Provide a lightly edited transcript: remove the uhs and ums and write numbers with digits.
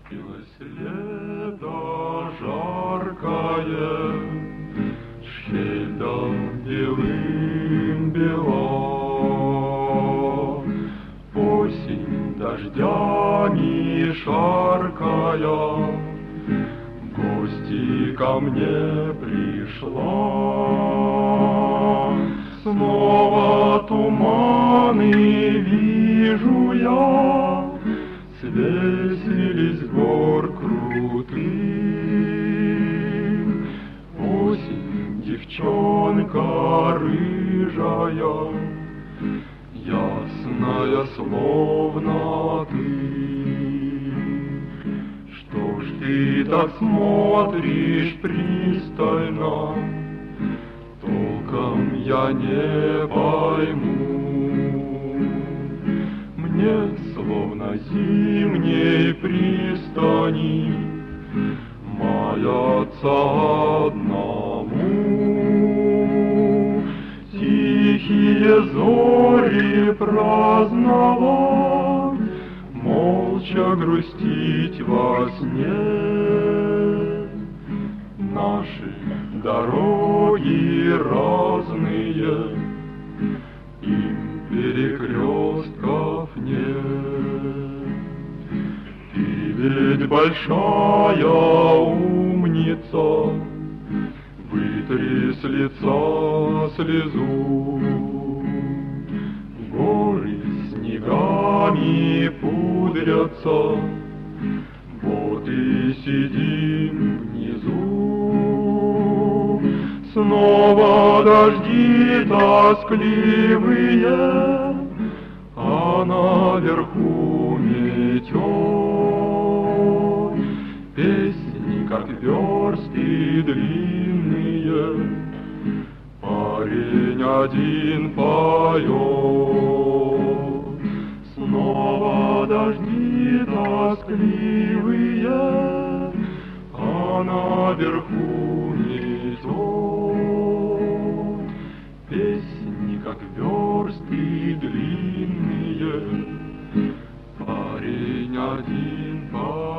Спустилось лето жаркое, Шхельда белым бела. Осень дождями шаркая в гости ко мне пришла. Снова туманы вижу я, свесились гор крутых. Осень, девчонка рыжая, ясная, словно ты. Что ж ты так смотришь пристально? Толком я не пойму. Мне словно зимней пристани маятся одному. Тихие зори праздновать, молча грустить во сне. Наши дороги разные, им перекрестков нет. Ты ведь большая умница, вытри с лица слезу. Горы снегами пудрятся, вот и сидим внизу. Снова дожди тоскливые, а наверху метет. Песни, как версты длинные, парень один поет. Снова дожди тоскливые, а наверху метет. Песни, как версты длинные, парень один поет.